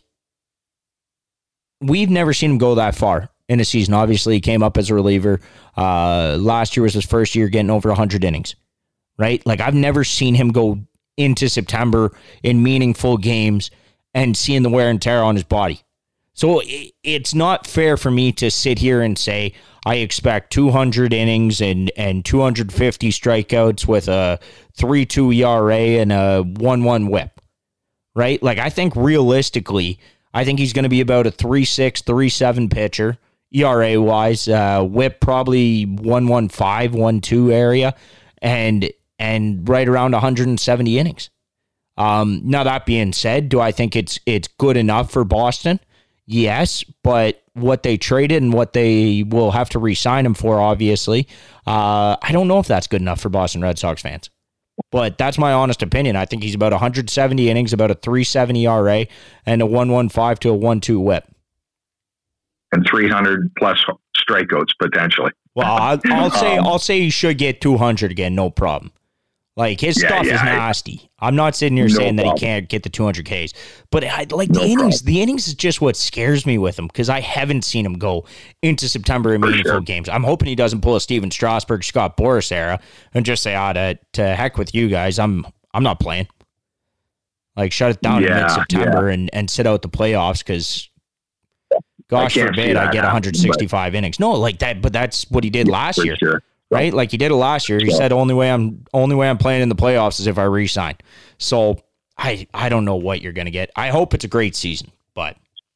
we've never seen him go that far in a season. Obviously, he came up as a reliever. Last year was his first year getting over 100 innings, right? Like, I've never seen him go into September in meaningful games and seeing the wear and tear on his body. So it's not fair for me to sit here and say I expect 200 innings and 250 strikeouts with a 3.2 ERA and a 1.1 whip. Right? Like, I think realistically, he's going to be about a 3.6, 3.7 pitcher, ERA-wise, whip probably 1.15, 1.2 area, and right around 170 innings. Now, that being said, do I think it's good enough for Boston? Yes, but what they traded and what they will have to re-sign him for, obviously, I don't know if that's good enough for Boston Red Sox fans. But that's my honest opinion. I think he's about 170 innings, about a 3.7 ERA, and a 1.15 to a 1.2 whip. And 300 plus strikeouts, potentially. Well, I'll say he should get 200 again, no problem. Like, his stuff is nasty. I'm not sitting here saying that he can't get the 200 Ks. But the innings is just what scares me with him, because I haven't seen him go into September in meaningful games. I'm hoping he doesn't pull a Steven Strasburg, Scott Boras era and just say, to heck with you guys, I'm not playing. Like, shut it down in mid-September and sit out the playoffs, because gosh forbid I get 165 innings. No, like that, but that's what he did last year. Sure. Right? Like, he did it last year. He said only way I'm playing in the playoffs is if I re-sign. So I don't know what you're going to get. I hope it's a great season, but.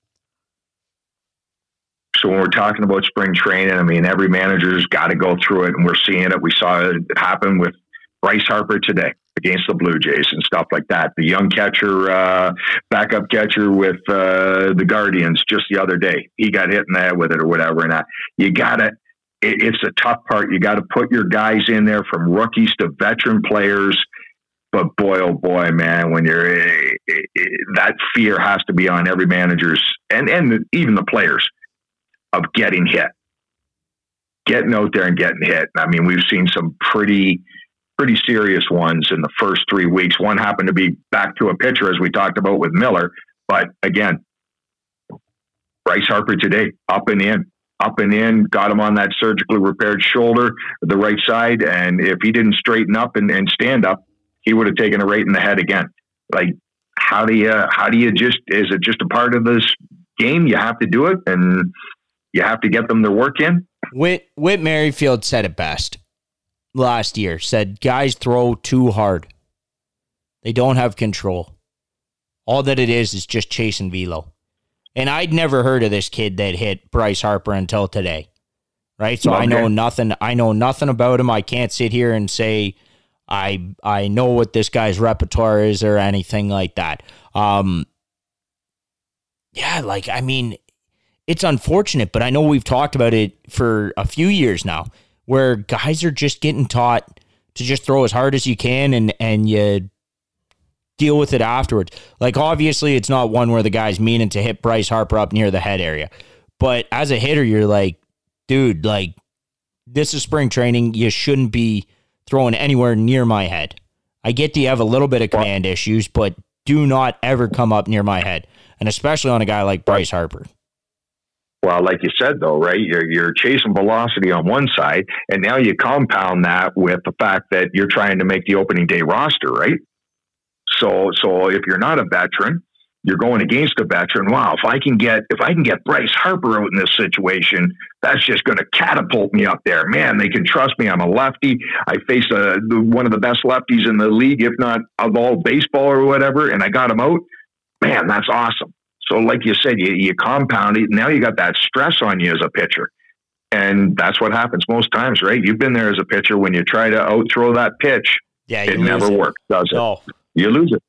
So when we're talking about spring training, I mean, every manager's got to go through it, and we're seeing it. We saw it happen with Bryce Harper today against the Blue Jays and stuff like that. The young catcher, backup catcher with the Guardians just the other day. He got hit in the head with it or whatever. And you got to. It's a tough part. You got to put your guys in there, from rookies to veteran players. But boy, oh boy, man, when you're that fear has to be on every manager's and even the players of getting hit, getting out there and getting hit. I mean, we've seen some pretty serious ones in the first 3 weeks. One happened to be back to a pitcher, as we talked about with Miller. But again, Bryce Harper today, up and in. up and in, got him on that surgically repaired shoulder, the right side. And if he didn't straighten up and stand up, he would have taken it right in the head again. Like, how do you just, is it just a part of this game? You have to do it and you have to get them their work in. Whit Merrifield said it best last year, said guys throw too hard. They don't have control. All that it is just chasing velo. And I'd never heard of this kid that hit Bryce Harper until today. Right? So okay. I know nothing about him. I can't sit here and say I know what this guy's repertoire is or anything like that. It's unfortunate, but I know we've talked about it for a few years now, where guys are just getting taught to just throw as hard as you can and you deal with it afterwards. Like, obviously, it's not one where the guy's meaning to hit Bryce Harper up near the head area. But as a hitter, you're like, dude, like, this is spring training. You shouldn't be throwing anywhere near my head. I get you have a little bit of command issues, but do not ever come up near my head. And especially on a guy like Bryce Harper. Well, like you said, though, right? You're chasing velocity on one side, and now you compound that with the fact that you're trying to make the opening day roster, right? So if you're not a veteran, you're going against a veteran. Wow, if I can get Bryce Harper out in this situation, that's just going to catapult me up there. Man, they can trust me. I'm a lefty. I face one of the best lefties in the league, if not of all baseball or whatever, and I got him out. Man, that's awesome. So like you said, you compound it. Now you got that stress on you as a pitcher. And that's what happens most times, right? You've been there as a pitcher when you try to out-throw that pitch. Yeah, it never works, does it? No. You lose it.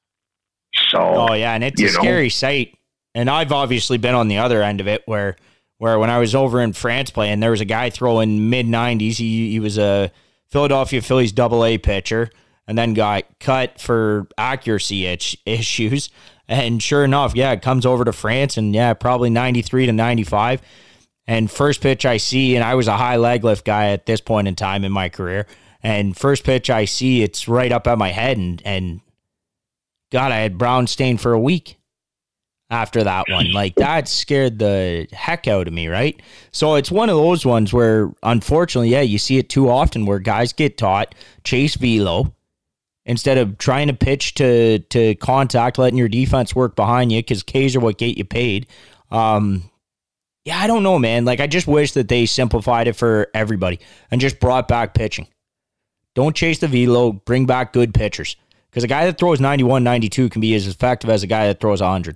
So, and it's a scary sight. And I've obviously been on the other end of it where when I was over in France playing, there was a guy throwing mid-90s. He was a Philadelphia Phillies AA pitcher and then got cut for accuracy issues. And sure enough, it comes over to France and probably 93 to 95. And first pitch I see, and I was a high leg lift guy at this point in time in my career. And first pitch I see, it's right up at my head. And God, I had brown stain for a week after that one. Like, that scared the heck out of me, right? So it's one of those ones where, unfortunately, you see it too often where guys get taught, chase velo, instead of trying to pitch to contact, letting your defense work behind you, because Ks are what get you paid. I don't know, man. Like, I just wish that they simplified it for everybody and just brought back pitching. Don't chase the velo, bring back good pitchers. Because a guy that throws 91, 92 can be as effective as a guy that throws 100.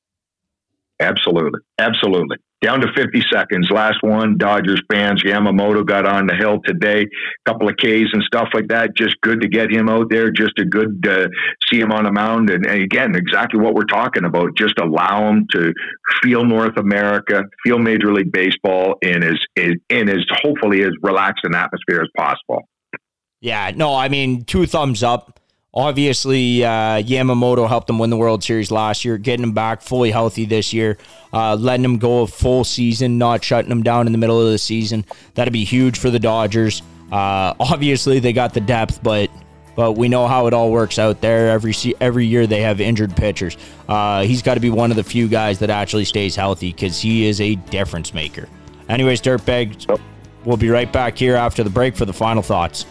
Absolutely. Absolutely. Down to 50 seconds. Last one, Dodgers fans. Yamamoto got on the hill today. A couple of Ks and stuff like that. Just good to get him out there. Just a good see him on the mound. And again, exactly what we're talking about. Just allow him to feel North America, feel Major League Baseball in as hopefully as relaxed an atmosphere as possible. Yeah, no, I mean, 2 thumbs up. Obviously, Yamamoto helped them win the World Series last year, getting him back fully healthy this year, letting him go a full season, not shutting him down in the middle of the season. That'd be huge for the Dodgers. Obviously, they got the depth, but we know how it all works out there. Every year they have injured pitchers. He's got to be one of the few guys that actually stays healthy because he is a difference maker. Anyways, Dirtbags, we'll be right back here after the break for the final thoughts.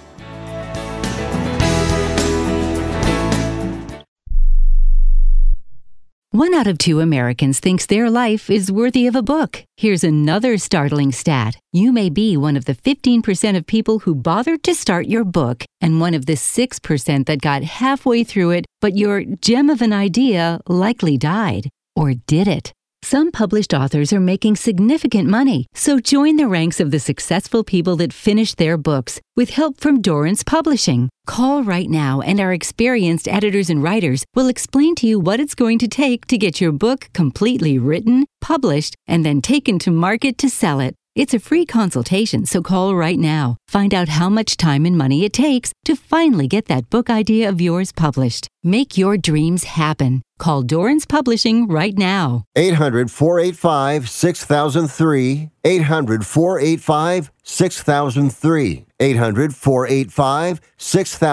1 out of 2 Americans thinks their life is worthy of a book. Here's another startling stat. You may be one of the 15% of people who bothered to start your book and one of the 6% that got halfway through it, but your gem of an idea likely died. Or did it? Some published authors are making significant money, so join the ranks of the successful people that finish their books with help from Dorrance Publishing. Call right now and our experienced editors and writers will explain to you what it's going to take to get your book completely written, published, and then taken to market to sell it. It's a free consultation, so call right now. Find out how much time and money it takes to finally get that book idea of yours published. Make your dreams happen. Call Dorrance Publishing right now. 800-485-6003. 800-485-6003.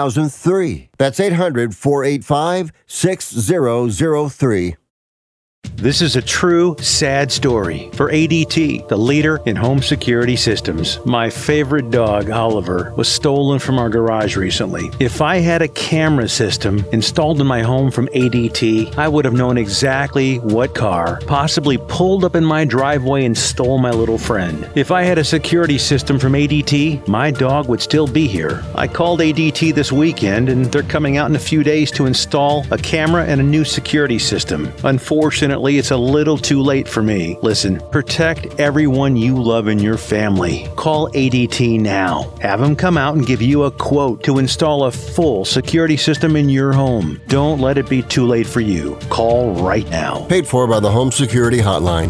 800-485-6003. That's 800-485-6003. This is a true, sad story for ADT, the leader in home security systems. My favorite dog, Oliver, was stolen from our garage recently. If I had a camera system installed in my home from ADT, I would have known exactly what car possibly pulled up in my driveway and stole my little friend. If I had a security system from ADT, my dog would still be here. I called ADT this weekend, and they're coming out in a few days to install a camera and a new security system. Unfortunately, it's a little too late for me. Listen, protect everyone you love in your family. Call ADT now. Have them come out and give you a quote to install a full security system in your home. Don't let it be too late for you. Call right now. Paid for by the Home Security Hotline.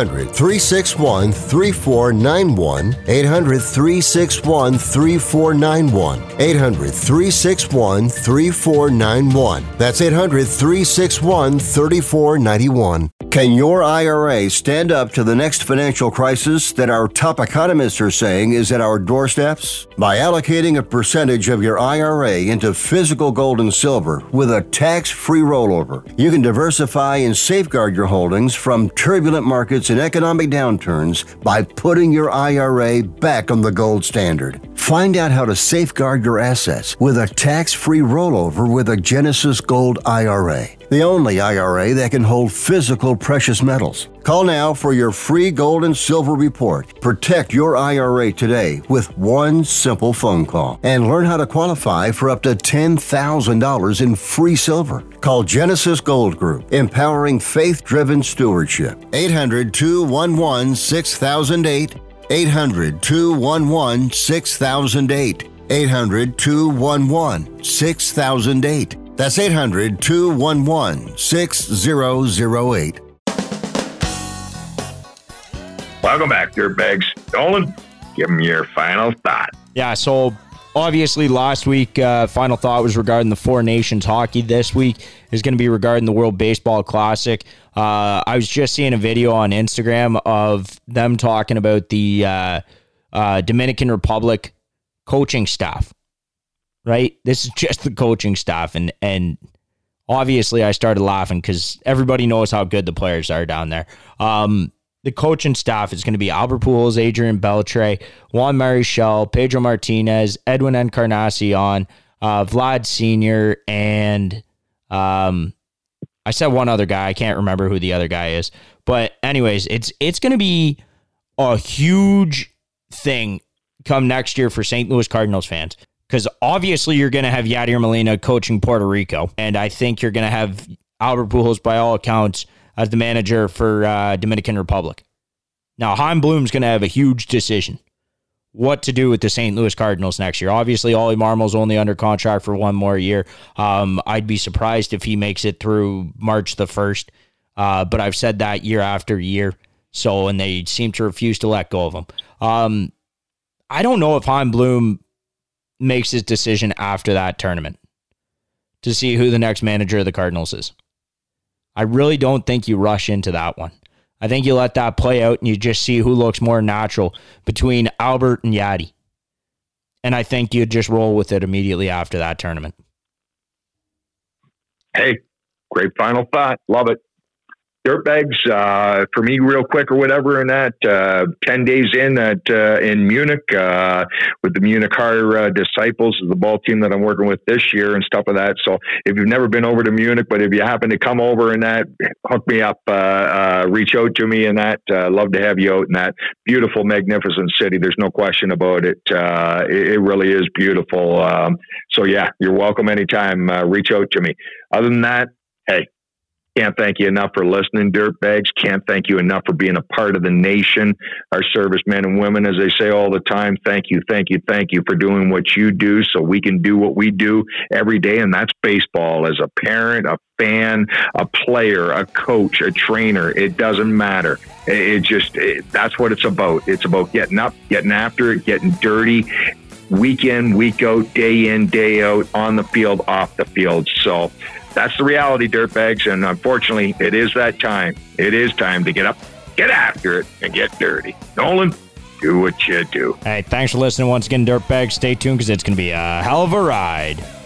800-361-3491. 800-361-3491. 800-361-3491. That's 800-361-3491. Can your IRA stand up to the next financial crisis that our top economists are saying is at our doorsteps? By allocating a percentage of your IRA into physical gold and silver with a tax-free rollover, you can diversify and safeguard your holdings from turbulent markets and economic downturns by putting your IRA back on the gold standard. Find out how to safeguard your assets with a tax-free rollover with a Genesis Gold IRA, the only IRA that can hold physical precious metals. Call now for your free gold and silver report. Protect your IRA today with one simple phone call and learn how to qualify for up to $10,000 in free silver. Call Genesis Gold Group, empowering faith-driven stewardship. 800-211-6008. 800-211-6008. 800-211-6008. That's 800-211-6008. Welcome back, Dirtbags. Nolan, give them your final thought. Yeah, so obviously last week, final thought was regarding the Four Nations hockey. This week is going to be regarding the World Baseball Classic. I was just seeing a video on Instagram of them talking about the Dominican Republic coaching staff, right? This is just the coaching staff. And obviously I started laughing because everybody knows how good the players are down there. The coaching staff is going to be Albert Pujols, Adrian Beltre, Juan Marichal, Pedro Martinez, Edwin Encarnacion, Vlad Sr., and I said one other guy. I can't remember who the other guy is. But anyways, it's going to be a huge thing come next year for St. Louis Cardinals fans. Because obviously you're going to have Yadier Molina coaching Puerto Rico. And I think you're going to have Albert Pujols, by all accounts, as the manager for Dominican Republic. Now, Chaim Bloom's going to have a huge decision what to do with the St. Louis Cardinals next year. Obviously, Ollie Marmol's only under contract for one more year. I'd be surprised if he makes it through March the 1st, but I've said that year after year, and they seem to refuse to let go of him. I don't know if Chaim Bloom makes his decision after that tournament to see who the next manager of the Cardinals is. I really don't think you rush into that one. I think you let that play out and you just see who looks more natural between Albert and Yadi. And I think you just roll with it immediately after that tournament. Hey, great final thought. Love it. Dirtbags, for me, real quick or whatever, in that 10 days in Munich with the Munich Har Disciples, the ball team that I'm working with this year and stuff like that. So if you've never been over to Munich, but if you happen to come over in that, hook me up, reach out to me in that. Love to have you out in that beautiful, magnificent city. There's no question about it. It really is beautiful. So yeah, you're welcome anytime. Reach out to me. Other than that, hey, can't thank you enough for listening, Dirtbags. Can't thank you enough for being a part of the nation, our servicemen and women, as they say all the time. Thank you, thank you, thank you for doing what you do so we can do what we do every day, and that's baseball. As a parent, a fan, a player, a coach, a trainer, it doesn't matter. That's what it's about. It's about getting up, getting after it, getting dirty, week in, week out, day in, day out, on the field, off the field. So that's the reality, Dirtbags, and unfortunately, it is that time. It is time to get up, get after it, and get dirty. Nolan, do what you do. Hey, thanks for listening once again, Dirtbags. Stay tuned because it's going to be a hell of a ride.